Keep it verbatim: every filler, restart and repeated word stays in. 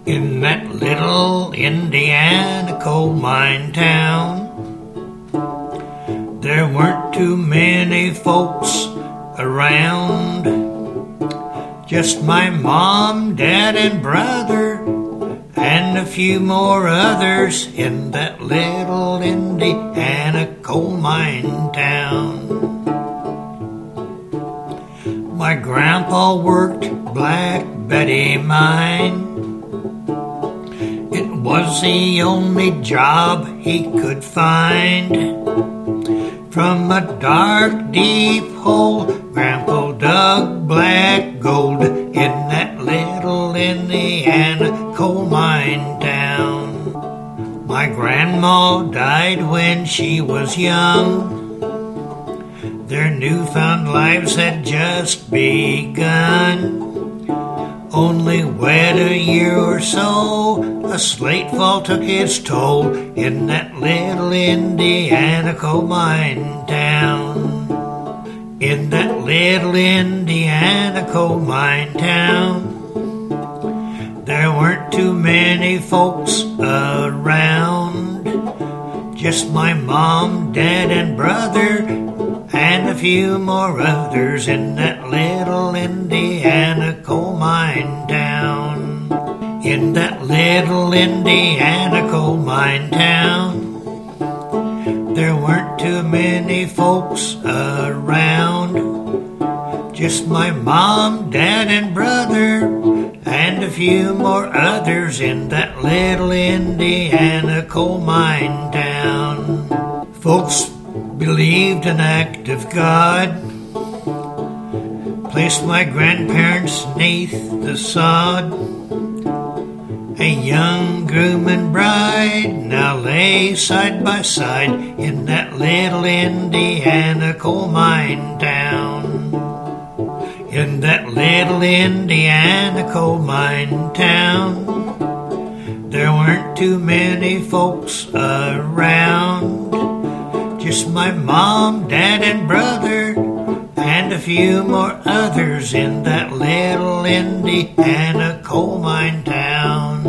In that little Indiana coal mine town, there weren't too many folks around. Just my mom, dad, and brother, and a few more others in that little Indiana coal mine town. My grandpa worked Black Betty mine. It was the only job he could find. From a dark, deep hole, Grandpa dug black gold in that little Indiana coal mine town. My grandma died when she was young. Their newfound lives had just begun. Only wed a year or so, a slate fall took its toll in that little Indiana coal mine town. In that little Indiana coal mine town, there weren't too many folks around. Just my mom, dad, and brother, and a few more others in that little Indiana coal mine town. In that little Indiana coal mine town, there weren't too many folks around. Just my mom, dad, and brother, and a few more others in that little Indiana coal mine town. Folks believed an act of God, placed my grandparents 'neath the sod. A young groom and bride now lay side by side in that little Indiana coal mine town. In that little Indiana coal mine town, there weren't too many folks around. Just my mom, dad, and brother, and a few more others in that little Indiana coal mine town.